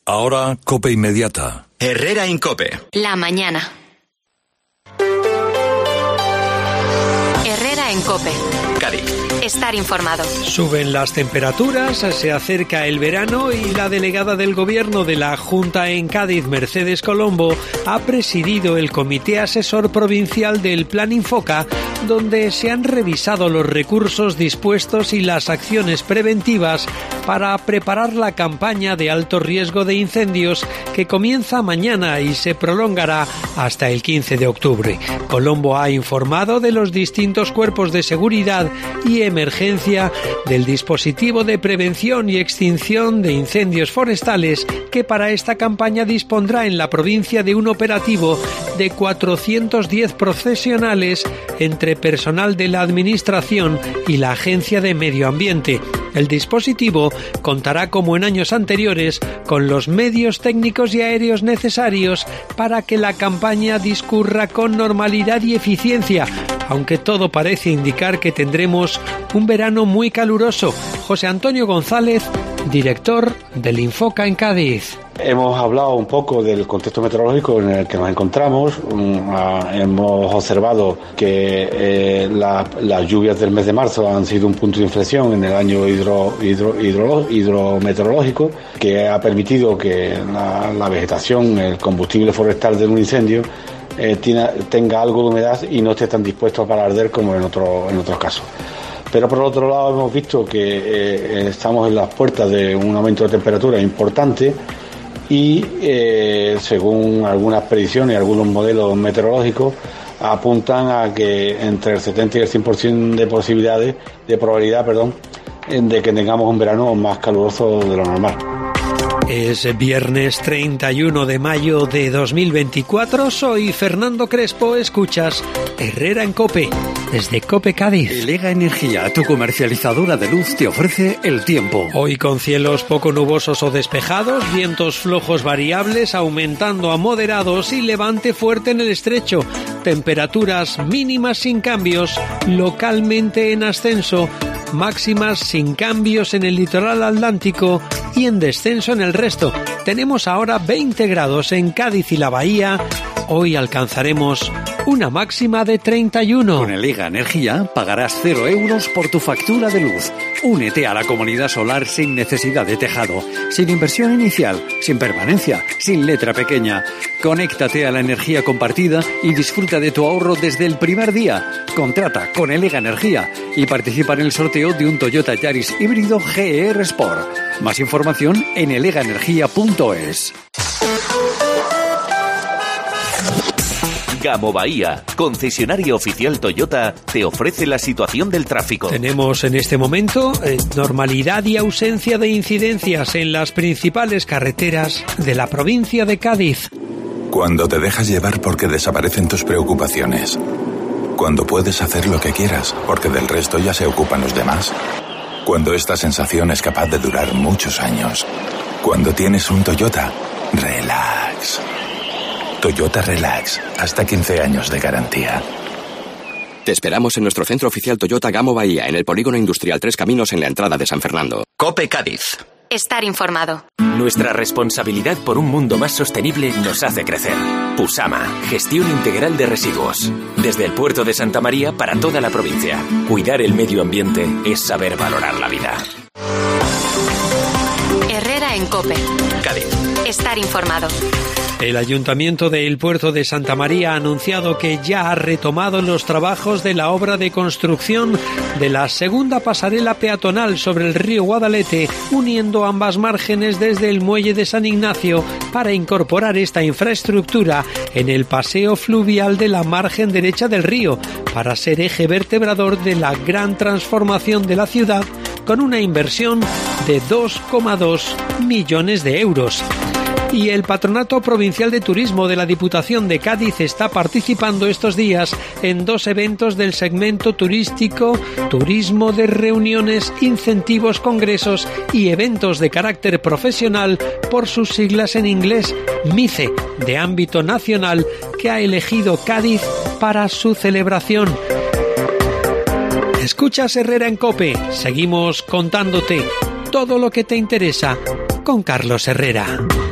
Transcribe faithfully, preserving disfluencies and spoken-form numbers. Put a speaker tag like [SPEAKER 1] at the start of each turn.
[SPEAKER 1] Ahora, COPE Inmediata.
[SPEAKER 2] Herrera Incope.
[SPEAKER 3] La mañana. Herrera en COPE.
[SPEAKER 2] Cádiz.
[SPEAKER 3] Estar informado.
[SPEAKER 4] Suben las temperaturas, se acerca el verano y la delegada del Gobierno de la Junta en Cádiz, Mercedes Colombo, ha presidido el Comité Asesor Provincial del Plan Infoca, donde se han revisado los recursos dispuestos y las acciones preventivas para preparar la campaña de alto riesgo de incendios que comienza mañana y se prolongará hasta el quince de octubre. Colombo ha informado de los distintos cuerpos de seguridad y emergencia, del dispositivo de prevención y extinción de incendios forestales que para esta campaña dispondrá en la provincia de un operativo de cuatrocientos diez profesionales entre personal de la Administración y la Agencia de Medio Ambiente. El dispositivo contará, como en años anteriores, con los medios técnicos y aéreos necesarios para que la campaña discurra con normalidad y eficiencia, aunque todo parece indicar que tendremos un verano muy caluroso. José Antonio González, director del Infoca en Cádiz.
[SPEAKER 5] Hemos hablado un poco del contexto meteorológico en el que nos encontramos. Hemos observado que eh, la, las lluvias del mes de marzo han sido un punto de inflexión en el año hidro, hidro, hidro, hidrometeorológico, que ha permitido que la, la vegetación, el combustible forestal de un incendio, eh, tiene, tenga algo de humedad y no esté tan dispuesto para arder como en, otro, en otros casos. Pero por otro lado hemos visto que eh, estamos en las puertas de un aumento de temperatura importante y eh, según algunas predicciones y algunos modelos meteorológicos apuntan a que entre el setenta y el cien por ciento de posibilidades, de probabilidad, perdón, de que tengamos un verano más caluroso de lo normal.
[SPEAKER 4] Es viernes treinta y uno de mayo de dos mil veinticuatro. Soy Fernando Crespo. Escuchas Herrera en COPE, desde COPE Cádiz.
[SPEAKER 6] Elega Energía, tu comercializadora de luz, te ofrece el tiempo.
[SPEAKER 4] Hoy con cielos poco nubosos o despejados, vientos flojos variables aumentando a moderados y levante fuerte en el estrecho. Temperaturas mínimas sin cambios, localmente en ascenso. Máximas sin cambios en el litoral atlántico y en descenso en el resto. Tenemos ahora veinte grados en Cádiz y la Bahía. Hoy alcanzaremos una máxima de treinta y uno.
[SPEAKER 6] Con Elega Energía pagarás cero euros por tu factura de luz. Únete a la comunidad solar sin necesidad de tejado, sin inversión inicial, sin permanencia, sin letra pequeña. Conéctate a la energía compartida y disfruta de tu ahorro desde el primer día. Contrata con Elega Energía y participa en el sorteo de un Toyota Yaris híbrido G R Sport. Más información en elega energía punto es.
[SPEAKER 7] Gamo Bahía, concesionario oficial Toyota, te ofrece la situación del tráfico.
[SPEAKER 4] Tenemos en este momento eh, normalidad y ausencia de incidencias en las principales carreteras de la provincia de Cádiz.
[SPEAKER 8] Cuando te dejas llevar porque desaparecen tus preocupaciones. Cuando puedes hacer lo que quieras porque del resto ya se ocupan los demás. Cuando esta sensación es capaz de durar muchos años. Cuando tienes un Toyota, relax. Toyota Relax, hasta quince años de garantía.
[SPEAKER 9] Te esperamos en nuestro centro oficial Toyota Gamo Bahía, en el Polígono Industrial Tres Caminos, en la entrada de San Fernando.
[SPEAKER 2] COPE Cádiz.
[SPEAKER 3] Estar informado.
[SPEAKER 7] Nuestra responsabilidad por un mundo más sostenible nos hace crecer. Pusama, gestión integral de residuos. Desde el puerto de Santa María para toda la provincia. Cuidar el medio ambiente es saber valorar la vida.
[SPEAKER 3] Herrera en COPE.
[SPEAKER 2] Cádiz.
[SPEAKER 3] Estar informado.
[SPEAKER 4] El Ayuntamiento del Puerto de Santa María ha anunciado que ya ha retomado los trabajos de la obra de construcción de la segunda pasarela peatonal sobre el río Guadalete, uniendo ambas márgenes desde el muelle de San Ignacio para incorporar esta infraestructura en el paseo fluvial de la margen derecha del río, para ser eje vertebrador de la gran transformación de la ciudad, con una inversión de dos coma dos millones de euros. Y el Patronato Provincial de Turismo de la Diputación de Cádiz está participando estos días en dos eventos del segmento turístico, turismo de reuniones, incentivos, congresos y eventos de carácter profesional, por sus siglas en inglés, MICE, de ámbito nacional, que ha elegido Cádiz para su celebración. Escuchas Herrera en COPE. Seguimos contándote todo lo que te interesa con Carlos Herrera.